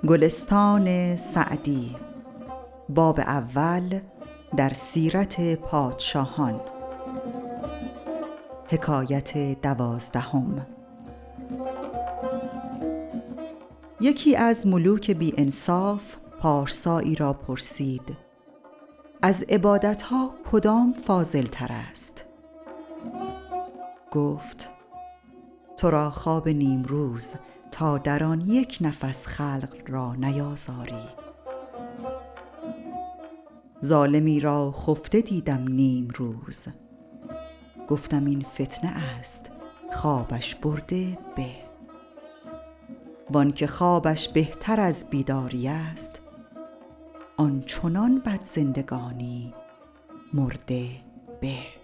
گلستان سعدی، باب اول در سیرت پادشاهان. حکایت 12. یکی از ملوک بی انصاف پارسایی را پرسید: از عبادتها کدام فاضل تر است؟ گفت: تو را خواب نیمروز تا در آن یک نفس خلق را نیازاری. ظالمی را خفته دیدم نیمروز، گفتم این فتنه است، خوابش برده به. وان که خوابش بهتر از بیداری است، آن چنان بد زندگانی مرده به.